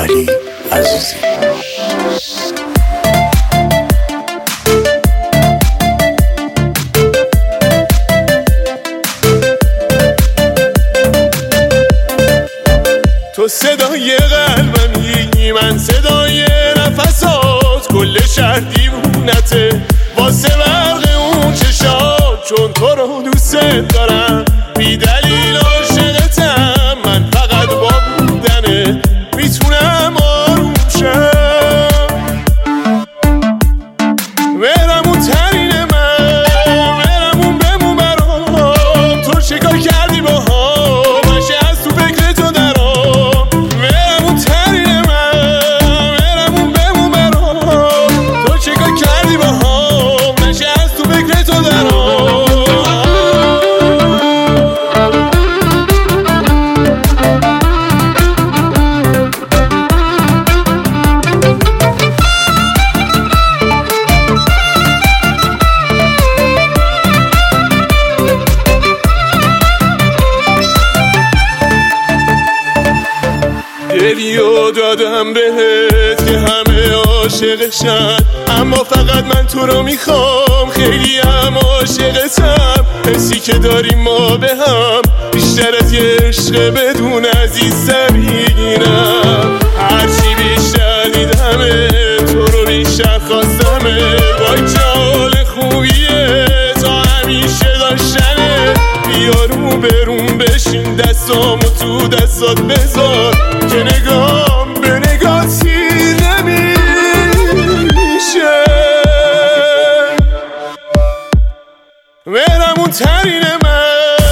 علی عزیزی. تو صدای قلبمی، من صدای نفسات، کل شهر دیوونته واسه برق اون چشات، چون تو رو دوست دارم بی دلیل عاشقتم، من فقط با بودنه میتونم آروم شم. مهرمون ترین من، مهرمون بمون برام، تو چیکار کردی با هم نشه از تو فکر تو درام. مهرمون ترین من، مهرمون بمون برام، تو چیکار کردی با هم نشه از تو فکر تو درام. دلیو دادم بهت که همه عاشقشن، اما فقط من تو رو میخوام، خیلی هم عاشقتم. حسی که داریم ما به هم بیشتر از یه عشق بدون عزیزم میگیرم. هرچی بیشتر دیدمه تو رو بیشتر خواستمه، وای چه حال خوبیه تا همیشه داشتنه. بیا رو برون بشین دستامو تو دستات بذار، که نگام به نگاه تیر نمیشه. مهرمون ترین من،